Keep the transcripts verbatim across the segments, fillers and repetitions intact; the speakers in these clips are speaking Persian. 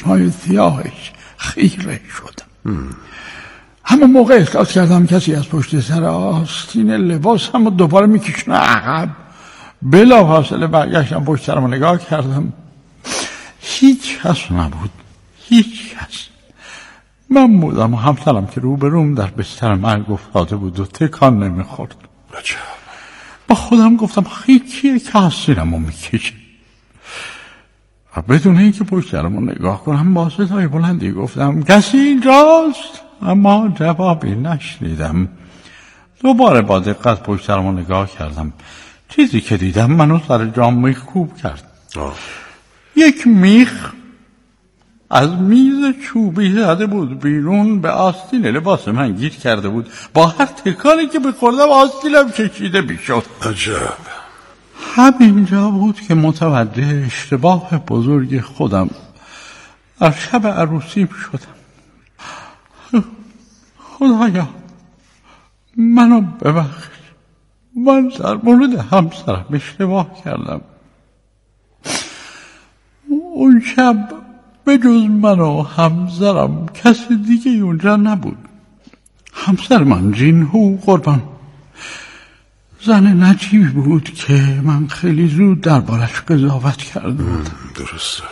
چشمهای سیاهش خیره شدم. همون موقع احساس کردم کسی از پشت سر آستین لباس هم دوباره میکشونه عقب. بلافاصله برگشتم پشت سرم نگاه کردم، هیچ کس نبود، هیچ کس. من بودم و همسرم که روبروم در بستر مرگ افتاده بود و تکان نمیخورد. با خودم گفتم کیه که آستینمو میکشه؟ و بدون اینکه پشت سرمو نگاه کنم با صدای بلندی گفتم کسی اینجاست؟ اما جوابی نشنیدم. دوباره با دقت پشت سرمو نگاه کردم. چیزی که دیدم منو سر جام میخکوب کرد. آه. یک میخ از میز چوبی زده بود بیرون، به آستین لباس من گیر کرده بود. با هر تکانی که بخوردم آستینم کشیده میشد. عجب. همینجا بود که متوجه اشتباه بزرگ خودم در شب عروسیم شدم. خدایا منو ببخش، من در مورد همسرم اشتباه کردم. اون شب به جز من و همسرم کسی دیگه اونجا نبود. همسر من جینهو قربان زن نجیبی بود که من خیلی زود دربارش قضاوت کرده بودم. درسته.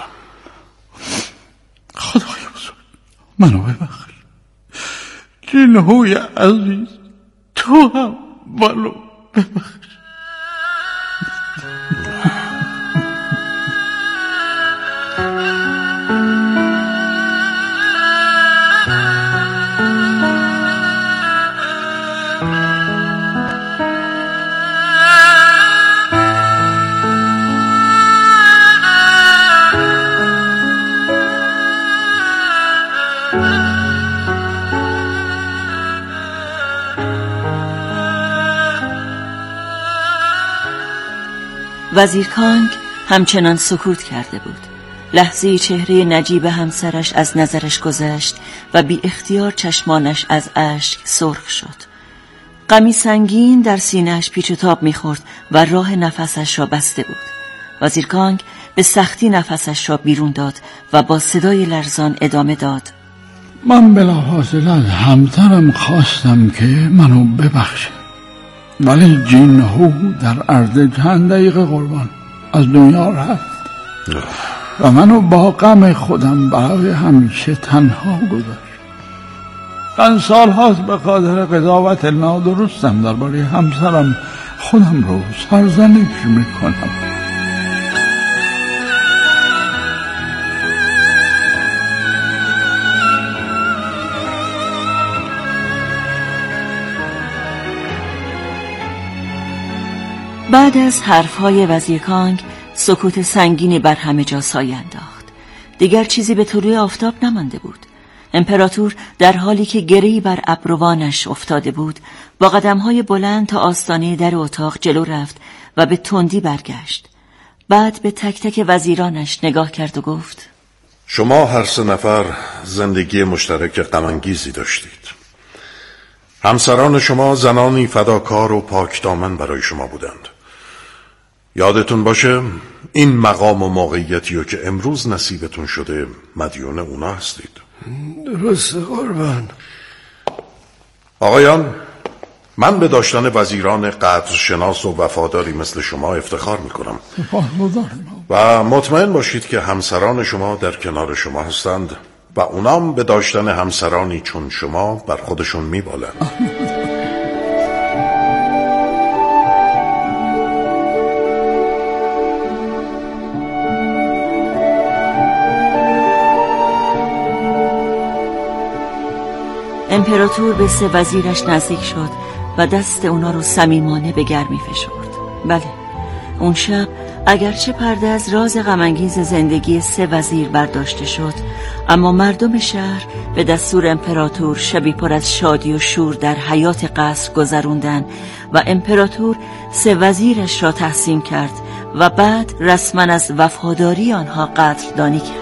خدای بزرگ منو ببخش. جینهوی عزیز تو هم منو ببخش. وزیر کانگ همچنان سکوت کرده بود. لحظه‌ای چهره نجیب همسرش از نظرش گذشت و بی اختیار چشمانش از اشک سرخ شد. غمی سنگین در سینه‌اش پیچ و تاب می‌خورد و راه نفسش را بسته بود. وزیر کانگ به سختی نفسش را بیرون داد و با صدای لرزان ادامه داد. من بلافاصله از همسرم خواستم که منو ببخشه، ولی جینهو در عرض چند دقیقه قربان از دنیا رفت و منو با غم خودم برای همیشه تنها گذاشت. من سالهاست به خاطر قضاوت نادرستم درباره همسرم خودم رو سرزنش میکنم. بعد از حرفهای وزیر کانگ سکوت سنگینی بر همه جا سایه انداخت. دیگر چیزی به طلوع آفتاب نمانده بود. امپراتور در حالی که گره‌ای بر ابروانش افتاده بود با قدم‌های بلند تا آستانه در اتاق جلو رفت و به تندی برگشت. بعد به تک تک وزیرانش نگاه کرد و گفت شما هر سه نفر زندگی مشترک غم‌انگیزی داشتید. همسران شما زنانی فداکار و پاکدامن برای شما بودند. یادتون باشه این مقام و موقعیتی رو که امروز نصیبتون شده مدیون اونا هستید. درسته قربان. آقایان، من به داشتن وزیران قدرشناس و وفاداری مثل شما افتخار میکنم و مطمئن باشید که همسران شما در کنار شما هستند و اونام به داشتن همسرانی چون شما بر خودشون میبالند. امپراتور به سه وزیرش نزدیک شد و دست اونا رو صمیمانه به گرمی فشرد. بله، اون شب اگرچه پرده از راز غم‌انگیز زندگی سه وزیر برداشته شد، اما مردم شهر به دستور امپراتور شبی پر از شادی و شور در حیات قصر گذروندن و امپراتور سه وزیرش را تحسین کرد و بعد رسما از وفاداری آنها قدردانی کرد.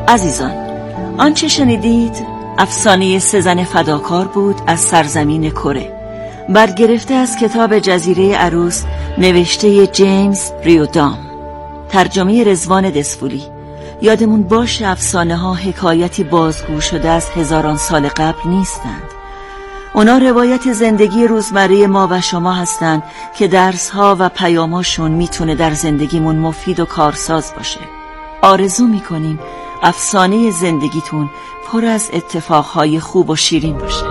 عزیزان، آنچه شنیدید افسانه سه زن فداکار بود از سرزمین کره، برگرفته از کتاب جزیره عروس نوشته جیمز ریودام، ترجمه رضوان دسفولی. یادمون باشه افسانه ها حکایتی بازگو شده از هزاران سال قبل نیستند. اونا روایت زندگی روزمره ما و شما هستند که درس ها و پیاماشون میتونه در زندگیمون مفید و کارساز باشه. آرزو میکنیم افسانه زندگیتون پر از اتفاقهای خوب و شیرین باشه.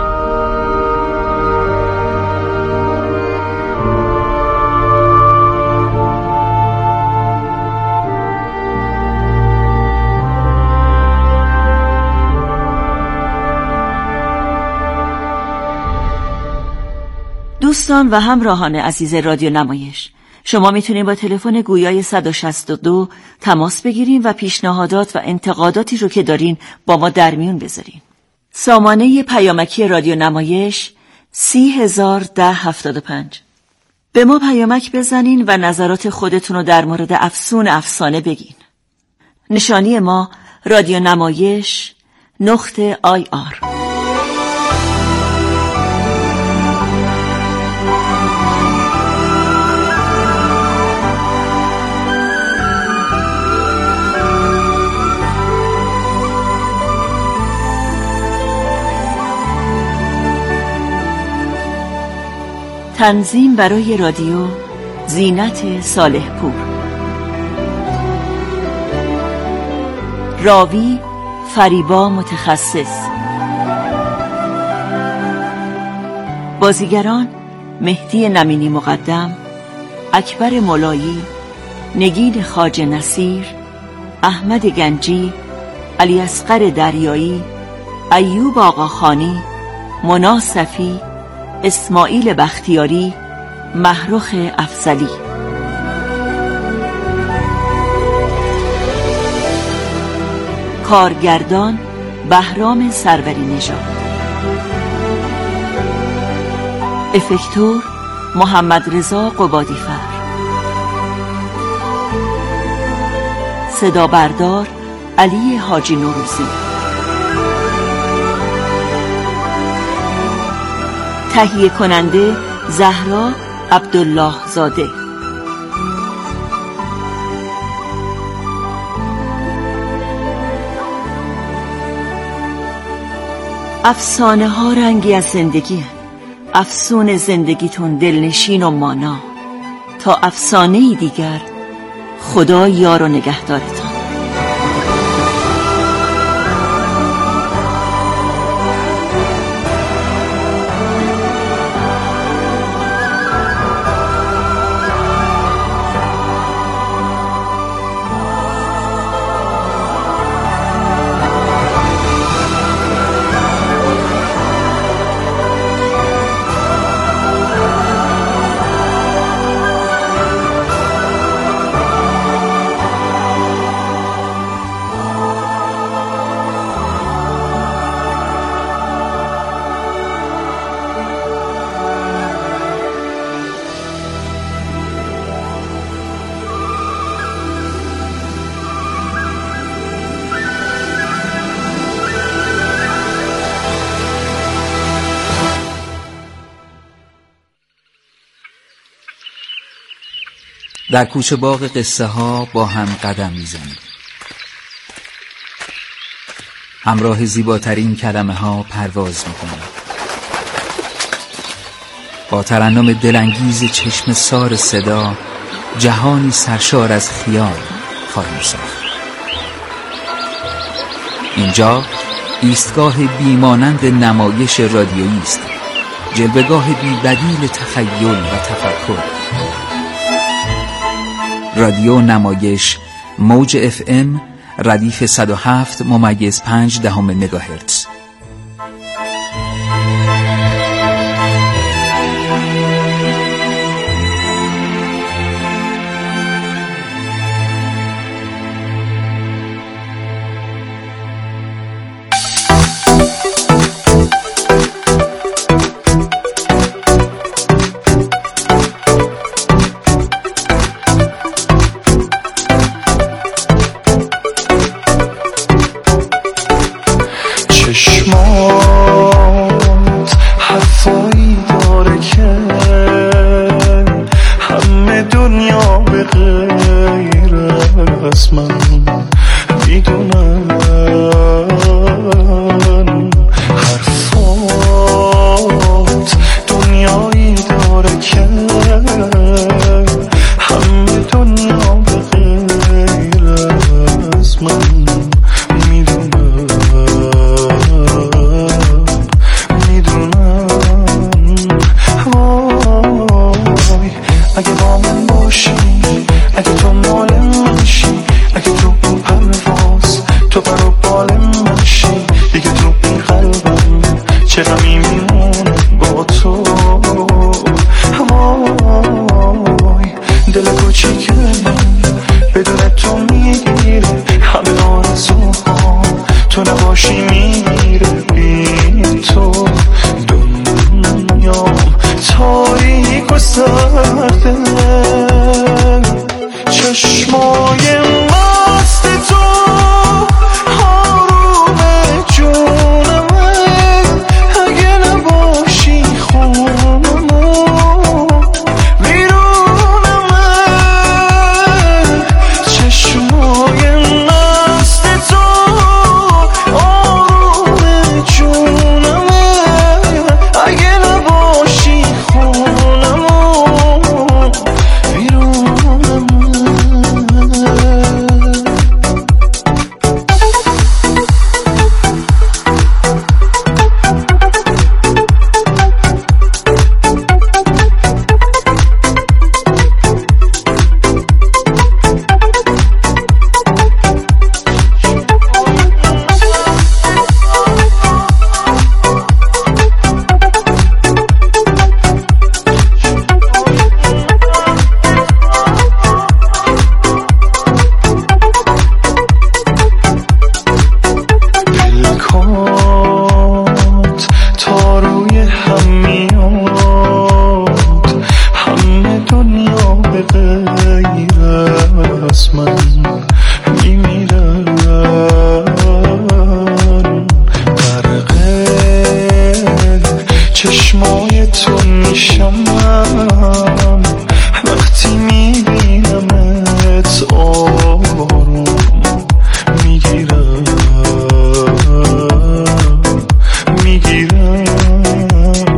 دوستان و همراهان عزیز رادیو نمایش، شما میتونید با تلفن گویای صد و شصت و دو تماس بگیرین و پیشنهادات و انتقاداتی رو که دارین با ما در میون بذارین. سامانه پیامکی رادیو نمایش سی هزار ده هفتاد و پنج. به ما پیامک بزنین و نظرات خودتون رو در مورد افسون افسانه بگین. نشانی ما رادیو نمایش نقطه آی آر. تنظیم برای رادیو زینت صالح پور. راوی فریبا متخصص. بازیگران مهدی نمینی مقدم، اکبر مولایی، نگین خواجه نصیر، احمد گنجی، علی اصغر دریایی، ایوب آقاخانی، منا صفی، اسماعیل بختیاری، محروخ افضلی. کارگردان بهرام سروری نژاد. افکتور محمد رضا قبادیفر. صدا بردار علی حاجی نوروزی. تهیه کننده زهرا عبدالله زاده. افسانه ها رنگی از زندگی هست. افسون زندگیتون دلنشین و مانا. تا افسانه دیگر، خدا یار و نگهدارتان. در کوچه باغ قصه ها با هم قدم میزنیم. همراه زیباترین کلمه ها پرواز میکنیم. با ترنم دلانگیز چشم سار صدا جهانی سرشار از خیال خواهیم ساخت. اینجا ایستگاه بیمانند نمایش رادیویی است، جلوه‌گاه بی‌بدیل تخیل و تفکر. رادیو نمایش موج اف ام ردیف صد و هفت ممیز پنج دهم مگاهرتز. میدونن حرفات دنیایی داره که همه دنیا به غیر از من میدونن میدونن وای اگه با من باشی، اگه تو مال منشی، اگه تو این پرواز تو برو بال منشی، دیگه تو این قلبم چه غمی میمونه با تو. وای دل کوچیک من بدون تو میگیره همه آرزوها، تو نباشی میره بی تو دنیام تاریک و سرده. چشمای مست تو آروم جونمه، اگه نباشی خونمو بیرونمه. چشمای مست تو آروم جونمه، اگه نباشی خونمو چشمای تو میشم من وقتی میبینمت آروم میگیرم میگیرم.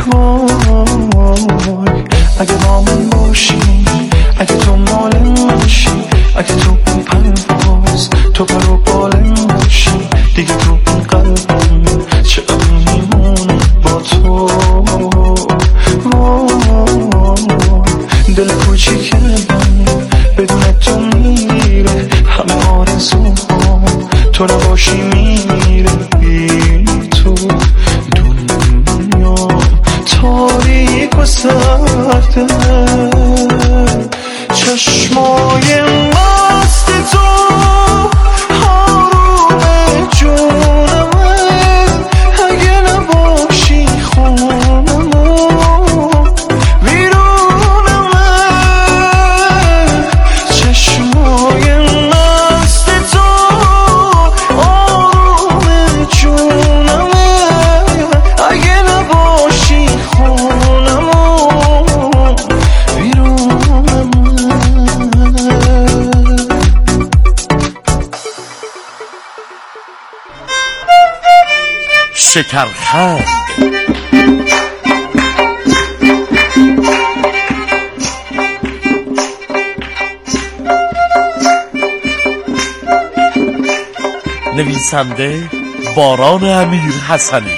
وای اگه با من باشی، اگه تو مال منشی، اگه تو اون پرواز تو پر و بال منشی، دیگه تو این قلبم چه غمی میمونه با تو. دل کوچیک من بدون تو میره همه آرزوها، تو نباشی میره بی تو دنیام تاریک و سرده. چشمای مست تو آروم جونمه، اگه نباشی خونمو بیرونمه. چشمای مست تو آروم جونمه، اگه نباشی خونمو بیرونمه. شکرخند نویسنده باران امیر حسنی،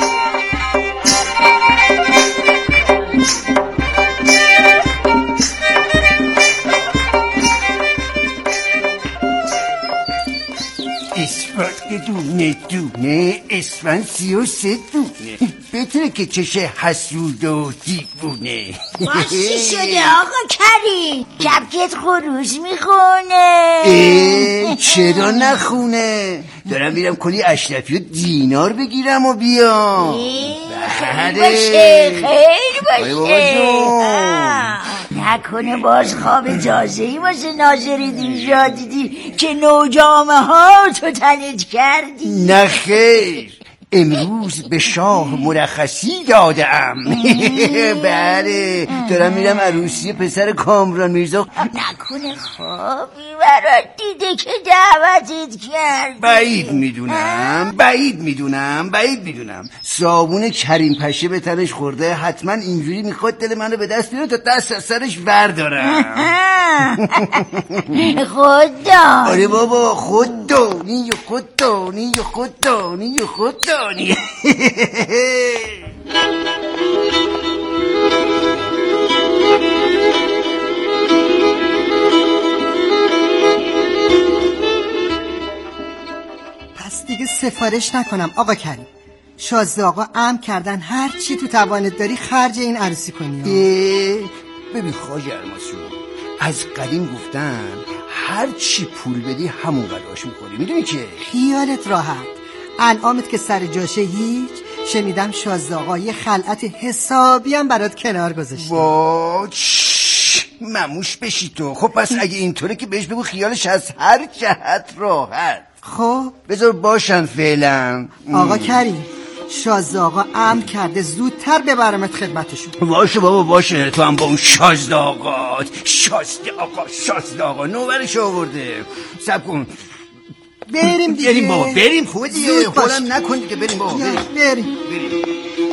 اسفند دونه دونه، اسفند سی و سه دونه، بهتره که چشه حسود و دیوونه. چی شده آقا کریم؟ کبکت خروش میخونه. چرا نخونه؟ دارم میرم کلی اشرفی و دینار بگیرم و بیام. خیلی باشه خیلی باشه. نکنه باز خواب تازه‌ای واسه ناصرالدین شاه دیدی که نوجامه ها تو تنت کردی؟ نه خیر، امروز به شاه مرخصی دادم. بله دارم میرم عروسی پسر کامران میرزا. نکنه خوابی برات دیده که دعوتت کرد؟ بعید میدونم بعید میدونم بعید میدونم صابون کریم پشه به تنش خورده، حتما اینجوری میخواد دل منو به دست بیاره تا دست از سرش بردارم. خدا. آره بابا خوددانی خوددانی خوددانی خوددانی. پس دیگه سفارش نکنم آقا کریم. شازده آقا امر کردن هر چی تو توانت داری خرج این عروسی کنی. ببین خواجه الماسو، از قدیم گفتن هر چی پول بدی همون قداش میخوری، میدونی که؟ خیالت راحت، انعامت که سر جاشه هیچ. شنیدم شازده آقا یه خلعت حسابی هم برات کنار گذاشته. با مموش بشی تو. خب پس اگه اینطوره که بهش بگو خیالش از هر جهت راحت. خب بذار باشن فعلا. آقا کریم، شازده آقا امر کرده زودتر ببرمت خدمتشون. باشه بابا باشه، تو هم با اون شازده آقا شازده آقا شازده آقا نوبرش آورده. سب کن بریم دیگه. بریم بابا بریم. خوبه دیگه خودم نکن دیگه. بریم بابا بریم بریم بریم.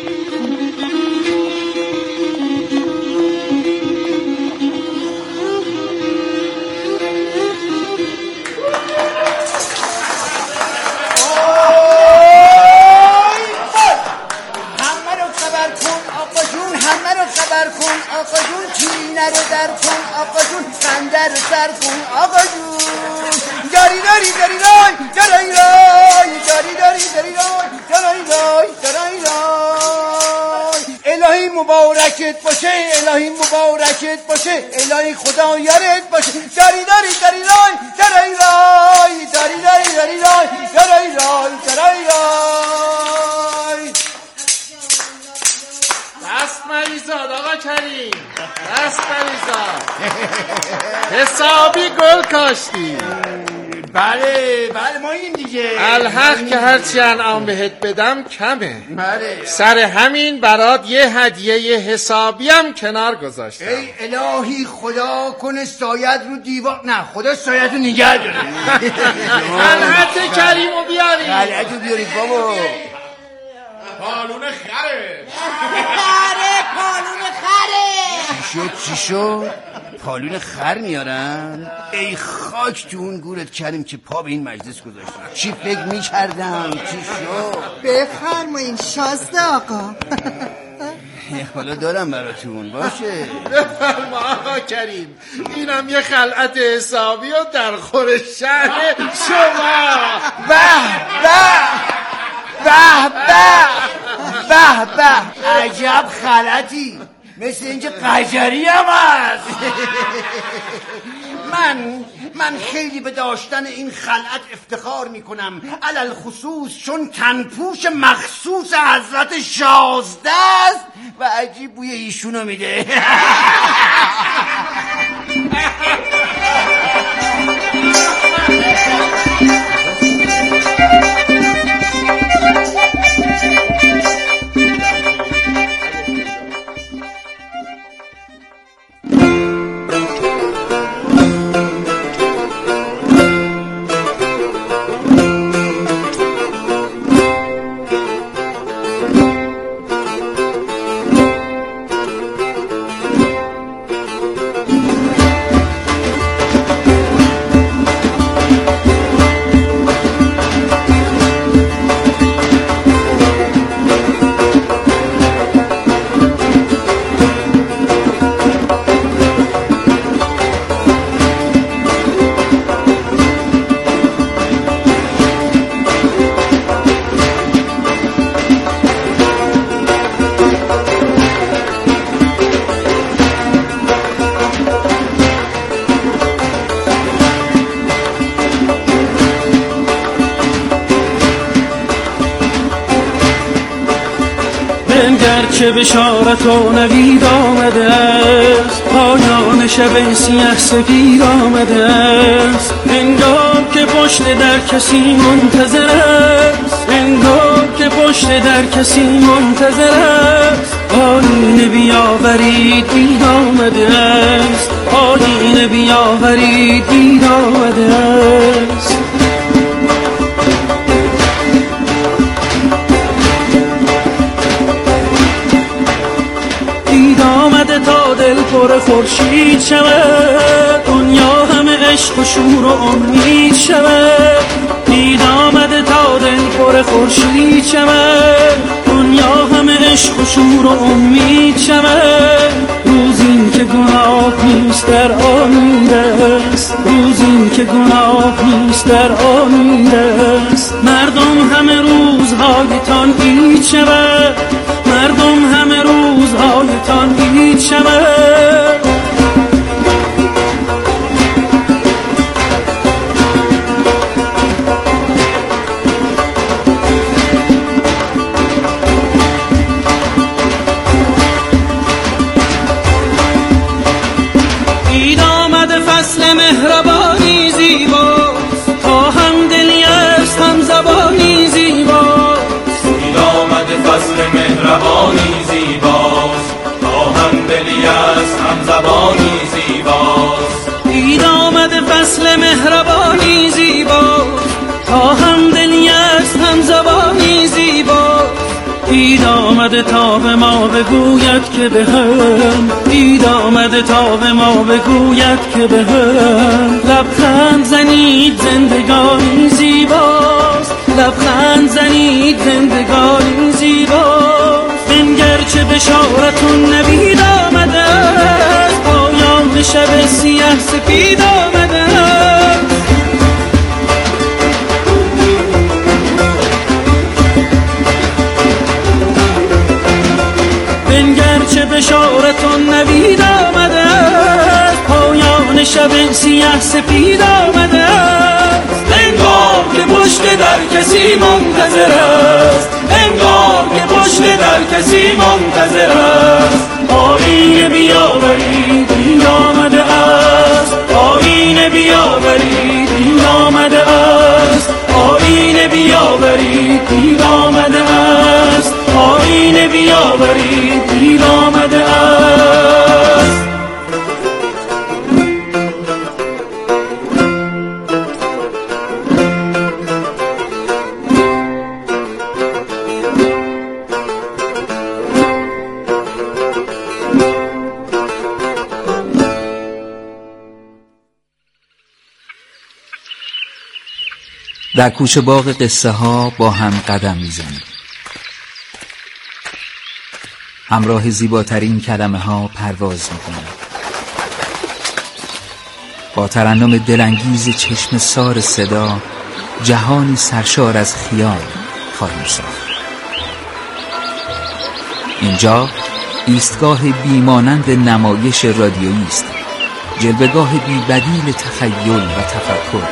آقا جون چینه رو در کن آقا جون خنده رو سر کن آقا جون. داری داری داری رای داری رای داری داری داری رای داری رای داری رای. الهی مبارکت باشه الهی مبارکت باشه الهی خدا یارت باشه. داری داری داری رای داری رای داری داری داری رای داری رای داری رای. دست مریزاد آقا کریم، دست مریزاد. حسابی گل کاشتی. بله بله ما این دیگه الحق که هرچی انعام بهت بدم کمه. بله سر همین برات یه هدیه حسابی هم کنار گذاشتم. ای الهی خدا کنه سایت رو دیوار. نه خدا سایت رو نگه داره. خلعت کریمو بیاری. خلعت رو بیارید بابا. پالون خره. خره پالون خره. چی شد چی شد؟ پالون خر میارن؟ ای خاک تو اون گورت کریم که پا به این مجلس گذاشتن. چی فکر میکردم؟ چی شد؟ بفرمایین شازده آقا. حالا دارم براتون باشه. بفرما آقا کریم، اینم یه خلعت حسابی و در خور شهر شما. به به به به به به عجب خلعتی، مثل اینکه قجری هم هست. من من خیلی به داشتن این خلعت افتخار میکنم، علل خصوص چون تنپوش مخصوص حضرت شازده است و عجیب بوی ایشونو میده. چه بشارت و نوید آمده است، پایان شب سیه سفید آمده است. انگار که پشت در کسی منتظر است، انگار که پشت پشت در کسی منتظر است، آینه بیاورید دید آمده است، آینه بیاورید دید آمده است. دید آمده تا دل پر خورشید شود، دنیا همه عشق و شور و امید شود. دید آمده تا دل پر خورشید شود، دنیا همه عشق و شور و امید شود. روز این که گناه نیست در آمید است، روز این که گناه نیست در آمید است. مردم همه روزهایتان عید شود، مردم همه روزهایتان عید شود. عید آمده فصل مهربانی زیباست، تا هم دلی است هم زبانی زیباست. عید آمده فصل مهربانی زیباست، تا هم دلی است هم زبانی زیباست. عید آمده فصل مهربانی زیباست، تا هم دلی است هم زبانی زیباست. عید آمده تا به ما بگوید که به هم، عید آمده تا به ما بگوید که به هم. لبخند زنید زندگانی زیباست، لبخند زنید زندگانی زیباست. بنگر چه بشارتون نوید آمده است، پایان شب سیاه سپید آمده است. بنگر چه بشارتون نوید آمده است، پایان شب سیاه سپید آمده است. انگار که پشت در کسی منتظر است، انگار که پشت در کسی منتظر است. آینه بیاورید دید آمده است، آینه بیاورید دید آمده است، آینه بیاورید دید آمده است، آینه بیاورید دید آمده است. در کوچه باغ قصه ها با هم قدم میزنیم، همراه زیباترین کلمه ها پرواز میکنیم، با ترنم دلانگیز چشم سار صدا جهانی سرشار از خیال خواهیم ساخت. اینجا ایستگاه بیمانند نمایش رادیویی است، جلوه‌گاه بی‌بدیل تخیل و تفکر.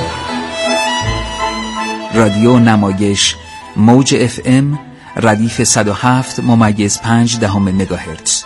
رادیو نمایش موج اف ام ردیف صد و هفت ممیز پنج دهم مگاهرتز.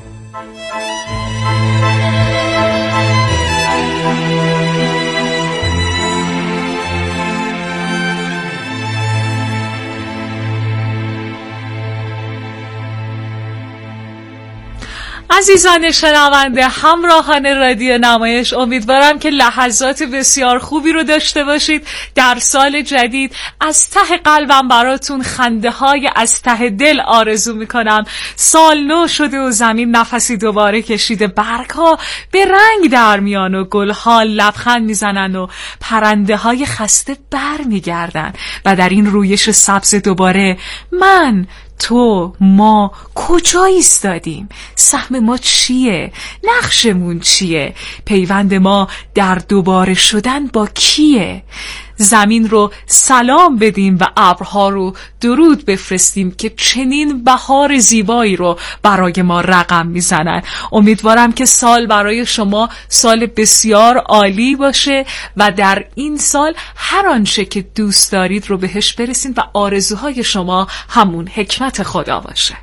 عزیزان شنونده، همراهان رادیو نمایش، امیدوارم که لحظات بسیار خوبی رو داشته باشید. در سال جدید از ته قلبم براتون خنده های از ته دل آرزو میکنم. سال نو شده و زمین نفسی دوباره کشیده، برگ ها به رنگ در میان و گل ها لبخند میزنن و پرنده های خسته بر میگردن و در این رویش سبز دوباره من، تو، ما کجا ایستادیم؟ سهم ما چیه؟ نقشمون چیه؟ پیوند ما در دوباره شدن با کیه؟ زمین رو سلام بدیم و ابرها رو درود بفرستیم که چنین بهار زیبایی رو برای ما رقم میزنن. امیدوارم که سال برای شما سال بسیار عالی باشه و در این سال هر آنچه که دوست دارید رو بهش برسید و آرزوهای شما همون حکمت خدا باشه.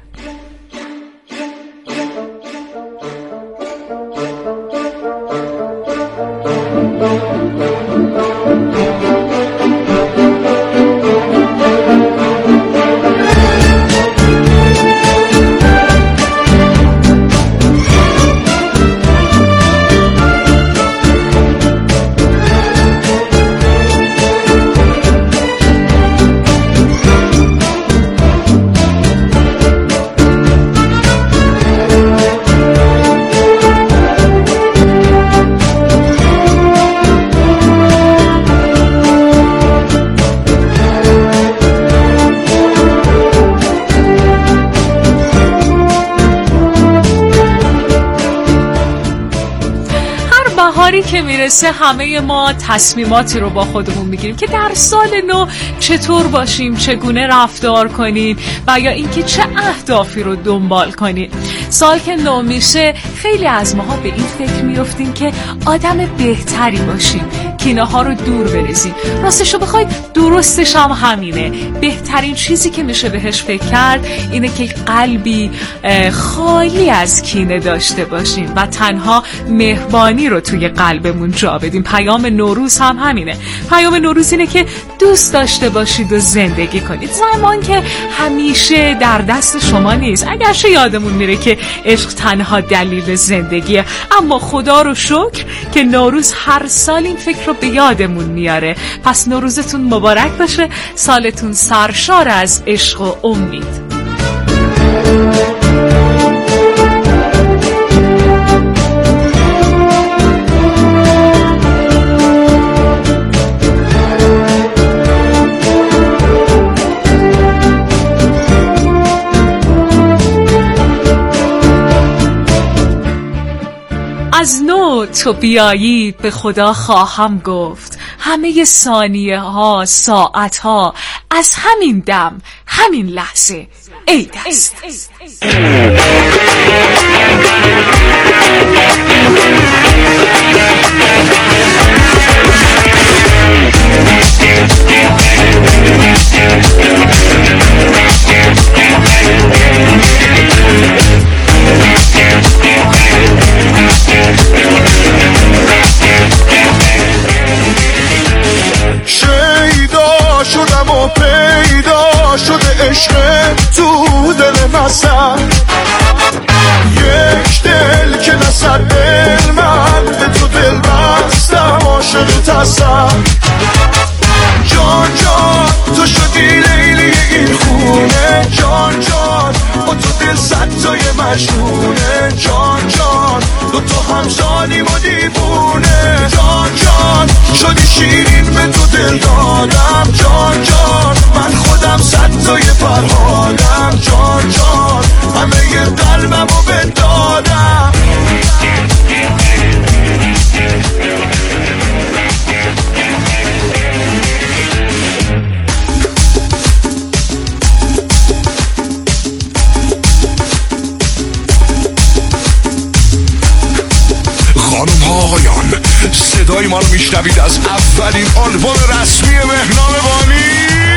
نوروزی که میرسه همه ما تصمیماتی رو با خودمون میگیریم که در سال نو چطور باشیم، چگونه رفتار کنیم و یا اینکه چه اهدافی رو دنبال کنیم. سال که نو میشه خیلی از ماها به این فکر میافتیم که آدم بهتری باشیم، کینه ها رو دور بریزیم. راستش رو بخواید درستش هم همینه. بهترین چیزی که میشه بهش فکر کرد اینه که قلبی خالی از کینه داشته باشیم و تنها مهربانی رو توی قلبمون جا بدیم. پیام نوروز هم همینه. پیام نوروز اینه که دوست داشته باشید و زندگی کنید. زمان که همیشه در دست شما نیست، اگرچه یادمون میره که عشق تنها دلیل زندگیه، اما خدا رو شکر که نوروز هر سال این فکر رو به یادمون میاره. پس نوروزتون مبارک باشه، سالتون سرشار از عشق و امید. از نو تو بیایی به خدا خواهم گفت، همه ثانیه ها ساعت ها از همین دم همین لحظه عید است. شیدا شدم و پیدا شده عشق تو دل مسن، یک دل که نصد دل من به تو دل بستم عاشق تصم. جان جان تو شدی لیلی این خونه، جان جان با تو دل صد تای مجنونه، جان جان دو تا همزانیم و دیوونه، جان جان شدی شیرین به تو دل دادم، جان جان من خودم صد تای فرهادم، جان جان همه ی قلبم رو بدادم. خانم ها آقایان، صدای ما رو میشنوید از اولین آلبوم رسمی مهنام بانی.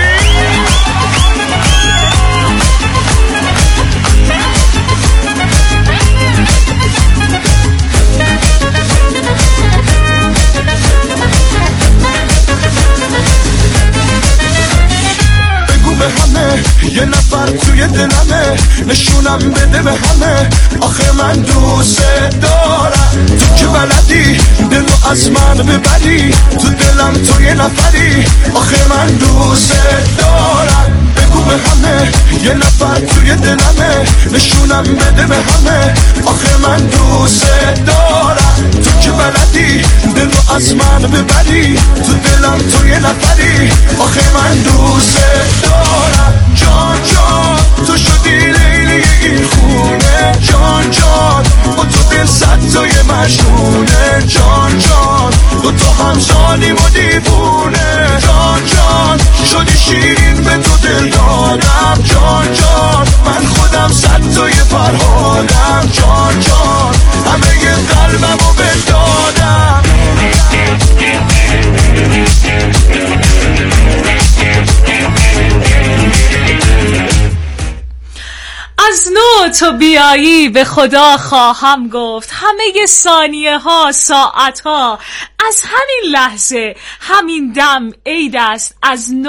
بگو به همه یه نفر توی دلمه، نشونم بده به همه آخه من دوست دارم. تو که بلدی دلو از من ببری، تو دلم تو یه نفری آخه من دوست دارم. بگو به همه یه نفر توی دلمه، نشونم بده به همه آخه من دوست دارم. تو که بلدی دلو از من ببری، تو دلم تو یه نفری آخه من دوست دارم. جان جان تو شدی لیلی این خونه، جان جان با تو دل صد تای مجنونه، جان جان دو تا همزانیم و دیوونه، جان جان شدی شیرین به تو دل دادم، جان جان من خودم صد تای فرهادم، جان جان همه ی قلبم رو بدادم. از نو تو بیایی به خدا خواهم گفت، همه ثانیه ها ساعت ها از همین لحظه همین دم عید است. از نو